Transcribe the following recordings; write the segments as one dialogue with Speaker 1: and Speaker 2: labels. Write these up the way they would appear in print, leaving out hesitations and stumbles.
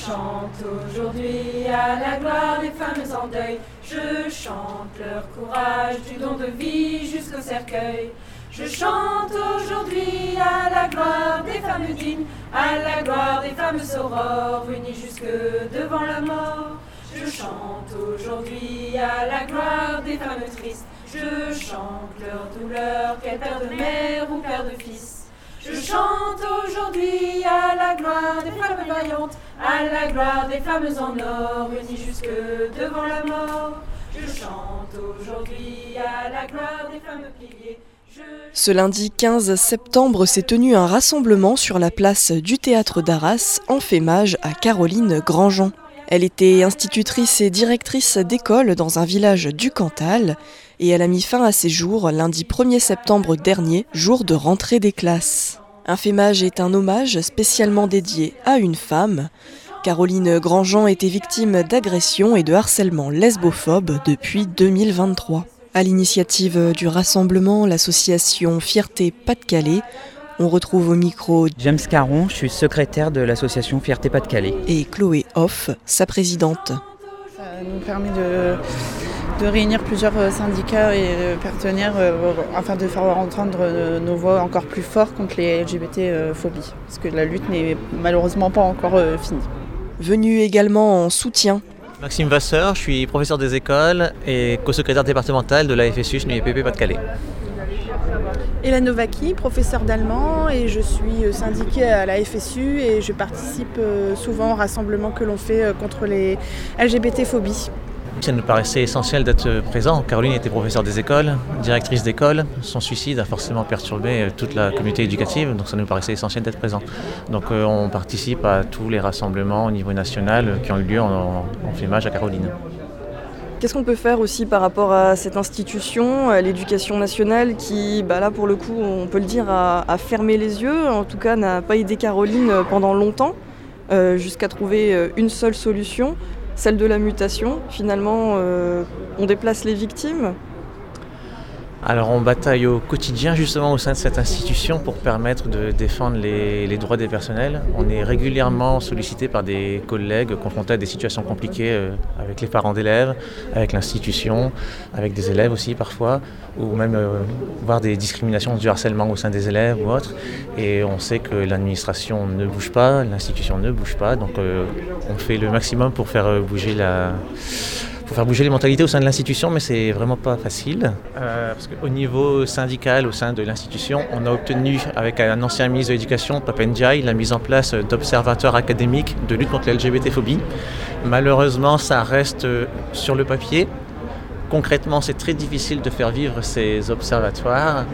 Speaker 1: chante aujourd'hui à la gloire des femmes en deuil. Je chante leur courage du don de vie jusqu'au cercueil. Je chante aujourd'hui à la gloire des femmes dignes, à la gloire des femmes aurores unies jusque devant la mort. Je chante aujourd'hui à la gloire des femmes tristes. Je chante leur douleur, qu'elles père de mère ou père de fils. Je chante aujourd'hui à la gloire des femmes vaillantes, à la gloire des femmes en or, unies jusque devant la mort. Je chante aujourd'hui à la gloire des femmes piliers.
Speaker 2: Ce lundi 15 septembre s'est tenu un rassemblement sur la place du théâtre d'Arras en fémage à Caroline Grandjean. Elle était institutrice et directrice d'école dans un village du Cantal et elle a mis fin à ses jours lundi 1er septembre dernier, jour de rentrée des classes. Un fémage est un hommage spécialement dédié à une femme. Caroline Grandjean était victime d'agressions et de harcèlement lesbophobe depuis 2023. À l'initiative du rassemblement, l'association Fierté Pas-de-Calais, on retrouve au micro
Speaker 3: James Caron, je suis secrétaire de l'association Fierté Pas-de-Calais.
Speaker 2: Et Chloé Hoff, sa présidente.
Speaker 4: Ça nous permet de réunir plusieurs syndicats et partenaires afin de faire entendre nos voix encore plus fort contre les LGBT-phobies. Parce que la lutte n'est malheureusement pas encore finie.
Speaker 2: Venu également en soutien.
Speaker 5: Maxime Vasseur, je suis professeur des écoles et co-secrétaire départemental de la FSU SNUIPP Pas-de-Calais.
Speaker 4: Hélène Novaki, professeure d'allemand et je suis syndiquée à la FSU et je participe souvent aux rassemblements que l'on fait contre les LGBT-phobies.
Speaker 5: Ça nous paraissait essentiel d'être présent. Caroline était professeure des écoles, directrice d'école. Son suicide a forcément perturbé toute la communauté éducative, donc ça nous paraissait essentiel d'être présent. Donc on participe à tous les rassemblements au niveau national qui ont eu lieu en fémage à Caroline.
Speaker 2: Qu'est-ce qu'on peut faire aussi par rapport à cette institution, à l'éducation nationale qui, là pour le coup, on peut le dire, a fermé les yeux, en tout cas n'a pas aidé Caroline pendant longtemps, jusqu'à trouver une seule solution, celle de la mutation. Finalement, on déplace les victimes.
Speaker 5: Alors on bataille au quotidien justement au sein de cette institution pour permettre de défendre les droits des personnels. On est régulièrement sollicité par des collègues confrontés à des situations compliquées avec les parents d'élèves, avec l'institution, avec des élèves aussi parfois, ou même voir des discriminations du harcèlement au sein des élèves ou autres. Et on sait que l'administration ne bouge pas, l'institution ne bouge pas, donc on fait le maximum pour faire bouger les mentalités au sein de l'institution, mais c'est vraiment pas facile. Parce qu'au niveau syndical, au sein de l'institution, on a obtenu avec un ancien ministre de l'Éducation, Pape Ndiaye, la mise en place d'observatoires académiques de lutte contre la LGBT-phobie. Malheureusement, ça reste sur le papier. Concrètement, c'est très difficile de faire vivre ces observatoires.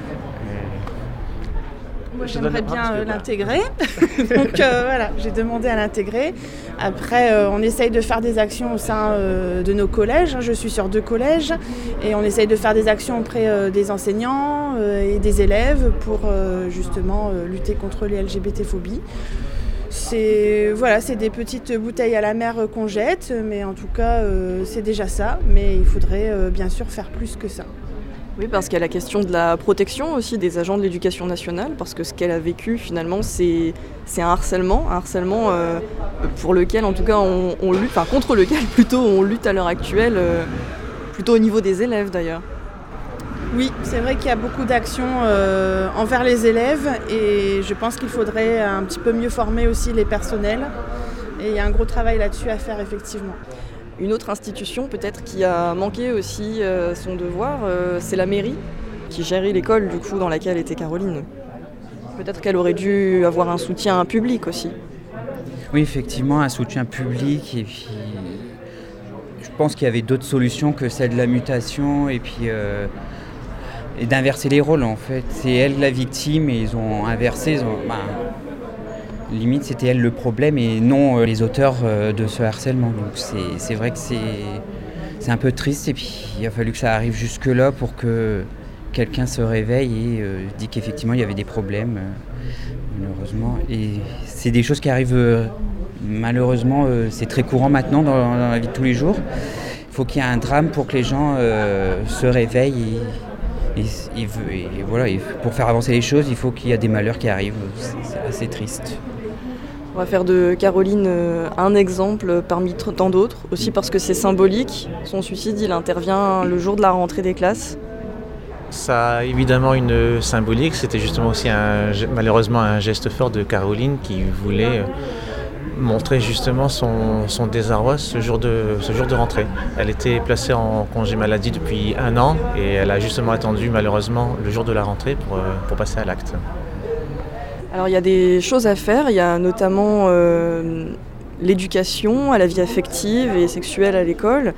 Speaker 4: Moi, j'aimerais bien l'intégrer. Donc voilà, j'ai demandé à l'intégrer. Après, on essaye de faire des actions au sein de nos collèges. Je suis sur 2 collèges et on essaye de faire des actions auprès des enseignants et des élèves pour justement lutter contre les LGBT-phobies. C'est des petites bouteilles à la mer qu'on jette, mais en tout cas, c'est déjà ça. Mais il faudrait bien sûr faire plus que ça.
Speaker 2: Oui, parce qu'il y a la question de la protection aussi des agents de l'éducation nationale, parce que ce qu'elle a vécu finalement, c'est un harcèlement pour lequel en tout cas on lutte, contre lequel plutôt on lutte à l'heure actuelle, plutôt au niveau des élèves d'ailleurs.
Speaker 4: Oui, c'est vrai qu'il y a beaucoup d'actions envers les élèves et je pense qu'il faudrait un petit peu mieux former aussi les personnels et il y a un gros travail là-dessus à faire effectivement.
Speaker 2: Une autre institution peut-être qui a manqué aussi son devoir, c'est la mairie qui gérait l'école du coup dans laquelle était Caroline. Peut-être qu'elle aurait dû avoir un soutien public aussi.
Speaker 3: Oui, effectivement, un soutien public et puis je pense qu'il y avait d'autres solutions que celle de la mutation et puis et d'inverser les rôles en fait. C'est elle la victime et ils ont inversé. Limite, c'était elle le problème et non les auteurs de ce harcèlement. Donc c'est vrai que c'est un peu triste et puis il a fallu que ça arrive jusque-là pour que quelqu'un se réveille et dit qu'effectivement il y avait des problèmes, malheureusement. Et c'est des choses qui arrivent, malheureusement, c'est très courant maintenant dans la vie de tous les jours. Il faut qu'il y ait un drame pour que les gens se réveillent Et voilà, pour faire avancer les choses, il faut qu'il y ait des malheurs qui arrivent. C'est assez triste.
Speaker 2: On va faire de Caroline un exemple parmi tant d'autres, aussi parce que c'est symbolique. Son suicide, il intervient le jour de la rentrée des classes.
Speaker 5: Ça a évidemment une symbolique, c'était justement aussi malheureusement un geste fort de Caroline qui voulait montrer justement son désarroi ce jour de rentrée. Elle était placée en congé maladie depuis 1 an et elle a justement attendu malheureusement le jour de la rentrée pour passer à l'acte.
Speaker 2: Alors il y a des choses à faire, il y a notamment l'éducation à la vie affective et sexuelle à l'école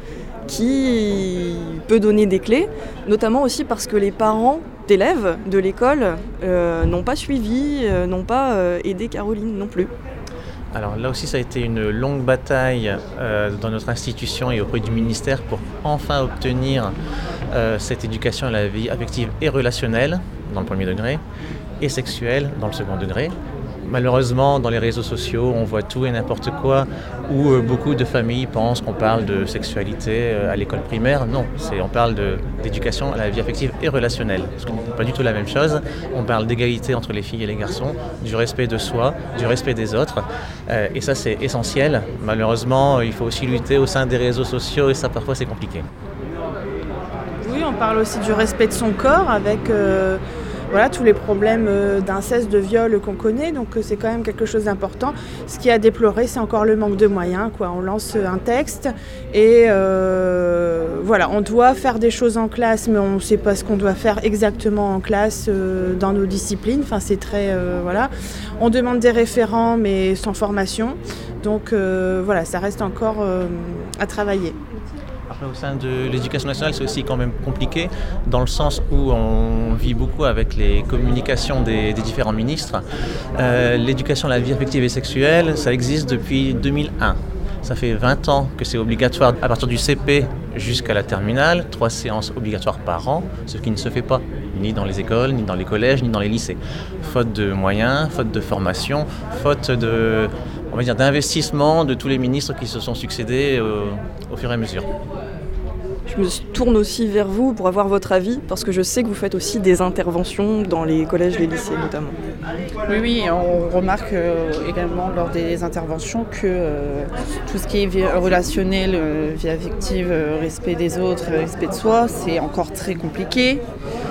Speaker 2: qui peut donner des clés, notamment aussi parce que les parents d'élèves de l'école n'ont pas suivi, n'ont pas aidé Caroline non plus.
Speaker 5: Alors là aussi ça a été une longue bataille dans notre institution et auprès du ministère pour enfin obtenir cette éducation à la vie affective et relationnelle dans le premier degré et sexuelle dans le second degré. Malheureusement, dans les réseaux sociaux, on voit tout et n'importe quoi, où beaucoup de familles pensent qu'on parle de sexualité à l'école primaire. Non, on parle d'éducation à la vie affective et relationnelle. Ce n'est pas du tout la même chose. On parle d'égalité entre les filles et les garçons, du respect de soi, du respect des autres. Et ça, c'est essentiel. Malheureusement, il faut aussi lutter au sein des réseaux sociaux et ça, parfois, c'est compliqué.
Speaker 4: Oui, on parle aussi du respect de son corps avec... Voilà, tous les problèmes d'inceste, de viol qu'on connaît, donc c'est quand même quelque chose d'important. Ce qui est à déplorer, c'est encore le manque de moyens, quoi. On lance un texte et voilà, on doit faire des choses en classe, mais on ne sait pas ce qu'on doit faire exactement en classe dans nos disciplines. Enfin, c'est très... voilà. On demande des référents, mais sans formation. Donc voilà, ça reste encore à travailler.
Speaker 5: Après, au sein de l'éducation nationale, c'est aussi quand même compliqué, dans le sens où on vit beaucoup avec les communications des différents ministres. L'éducation à la vie affective et sexuelle, ça existe depuis 2001. Ça fait 20 ans que c'est obligatoire à partir du CP jusqu'à la terminale, 3 séances obligatoires par an, ce qui ne se fait pas ni dans les écoles, ni dans les collèges, ni dans les lycées. Faute de moyens, faute de formation, faute d'investissement de tous les ministres qui se sont succédés au fur et à mesure.
Speaker 2: Je me tourne aussi vers vous pour avoir votre avis, parce que je sais que vous faites aussi des interventions dans les collèges, les lycées notamment.
Speaker 6: Oui, on remarque également lors des interventions que tout ce qui est vie relationnel, vie affective, respect des autres, respect de soi, c'est encore très compliqué.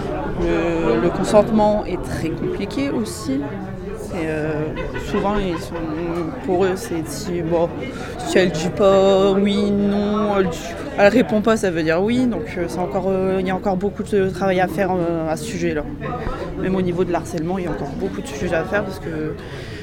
Speaker 6: Le consentement est très compliqué aussi. Souvent, pour eux, c'est si elle dit pas oui, non, elle répond pas, ça veut dire oui. Donc il y a encore beaucoup de travail à faire à ce sujet-là. Même au niveau de l'harcèlement, il y a encore beaucoup de sujets à faire parce que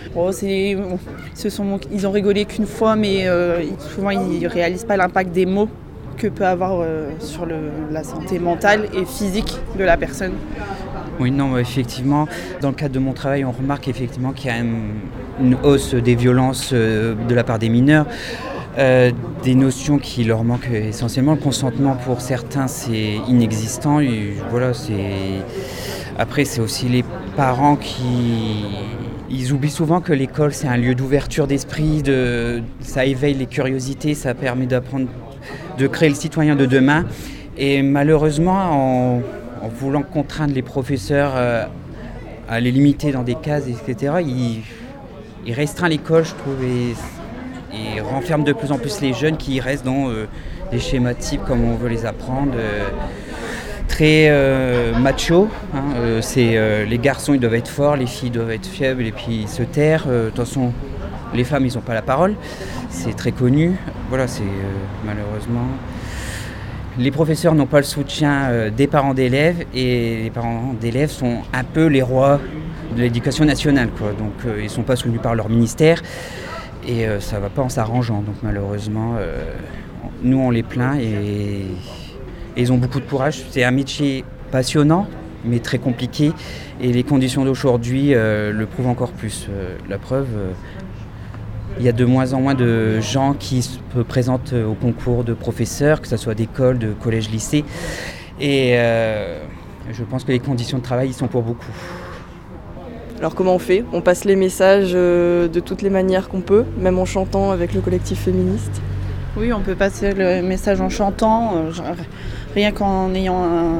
Speaker 6: ils ont rigolé qu'une fois, mais souvent ils réalisent pas l'impact des mots que peut avoir sur la santé mentale et physique de la personne.
Speaker 3: Oui, non, effectivement, dans le cadre de mon travail, on remarque effectivement qu'il y a une hausse des violences de la part des mineurs, des notions qui leur manquent essentiellement. Le consentement pour certains, c'est inexistant. Et voilà, Après, c'est aussi les parents ils oublient souvent que l'école, c'est un lieu d'ouverture d'esprit, ça éveille les curiosités, ça permet de créer le citoyen de demain. Et malheureusement, en voulant contraindre les professeurs à les limiter dans des cases, etc., il restreint l'école, je trouve, et renferme de plus en plus les jeunes qui restent dans des schémas types comme on veut les apprendre, très macho. Les garçons, ils doivent être forts, les filles doivent être faibles et puis se taire. De toute façon, les femmes, ils n'ont pas la parole. C'est très connu. Voilà, c'est malheureusement... Les professeurs n'ont pas le soutien des parents d'élèves et les parents d'élèves sont un peu les rois de l'éducation nationale, quoi. Donc ils ne sont pas soutenus par leur ministère et ça ne va pas en s'arrangeant. Donc malheureusement, nous on les plaint et ils ont beaucoup de courage. C'est un métier passionnant mais très compliqué et les conditions d'aujourd'hui le prouvent encore plus. La preuve... Il y a de moins en moins de gens qui se présentent au concours de professeurs, que ce soit d'école, de collège, lycée. Et je pense que les conditions de travail y sont pour beaucoup.
Speaker 2: Alors comment on fait ? On passe les messages de toutes les manières qu'on peut, même en chantant avec le collectif féministe ?
Speaker 6: Oui, on peut passer le message en chantant, rien qu'en ayant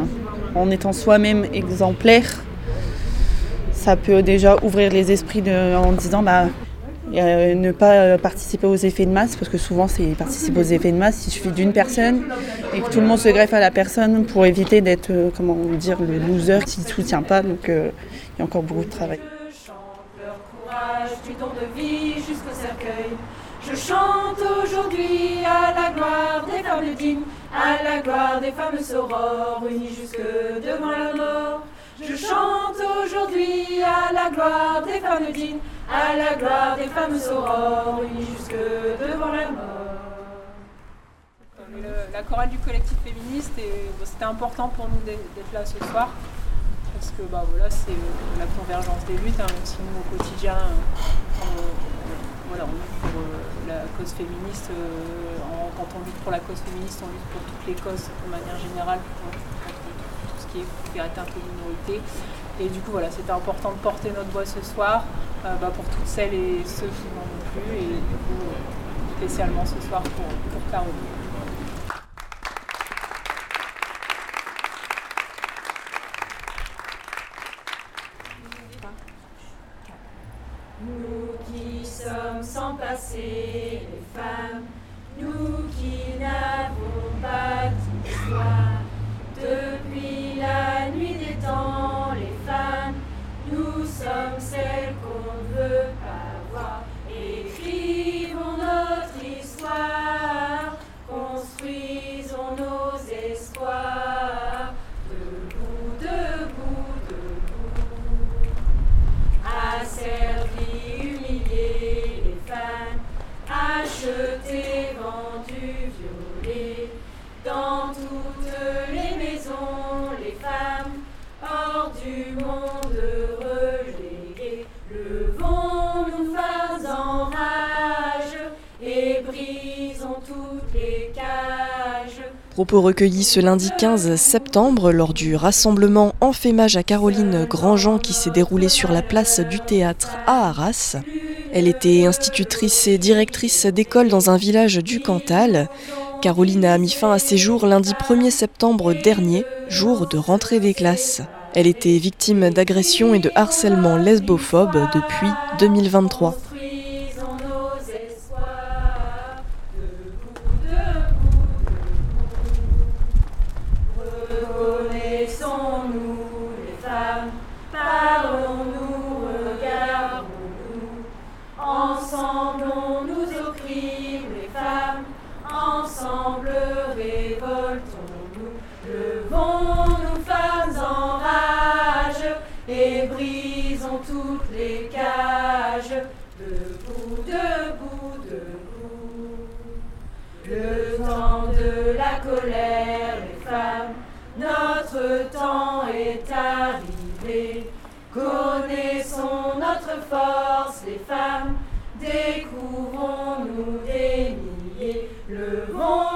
Speaker 6: en étant soi-même exemplaire, ça peut déjà ouvrir les esprits en disant ne pas participer aux effets de masse, parce que souvent c'est participer aux effets de masse, il suffit d'une personne et que tout le monde se greffe à la personne pour éviter d'être le loser qui ne soutient pas, donc il y a encore beaucoup de travail.
Speaker 1: Je chante leur courage du don de vie jusqu'au cercueil. Je chante aujourd'hui à la gloire des femmes dignes, à la gloire des femmes sorores, unies jusque devant la mort. Je chante aujourd'hui à la gloire des femmes dignes, à la gloire des femmes sorores, unies jusque devant la mort.
Speaker 7: La chorale du collectif féministe, c'était important pour nous d'être là ce soir, parce que c'est la convergence des luttes, même si nous au quotidien on lutte pour la cause féministe. Quand on lutte pour la cause féministe, on lutte pour toutes les causes de manière générale, pour tout ce qui est vérité un peu minorité. Et du coup c'était important de porter notre voix ce soir pour toutes celles et ceux qui n'en ont plus, et du coup spécialement ce soir pour Caroline.
Speaker 1: Nous qui sommes sans passé, les femmes, nous qui n'avons pas d'histoire, depuis la nuit des temps, les femmes, nous sommes celles qu'on ne veut pas voir. Écrivons notre histoire, construisons nos espoirs, debout, debout, debout, asservis, humiliés, les femmes, achetés, vendus, violés, dans toutes les maisons, les femmes, hors du monde reléguées, levons-nous face en rage et brisons toutes les cages.
Speaker 2: Propos recueillis ce lundi 15 septembre lors du rassemblement en fémage à Caroline Grandjean qui s'est déroulé sur la place du théâtre à Arras. Elle était institutrice et directrice d'école dans un village du Cantal. Caroline a mis fin à ses jours lundi 1er septembre dernier, jour de rentrée des classes. Elle était victime d'agressions et de harcèlement lesbophobe depuis 2023.
Speaker 1: Reconnaissons-nous les femmes, parlons-nous, regardons-nous, ensemble on nous opprime les femmes, ensemble révoltons-nous, levons-nous femmes en rage et brisons toutes les cages, debout, debout, debout. Le temps de la colère, les femmes, notre temps est arrivé. Connaissons notre force, les femmes, découvrons-nous des milliers. Levons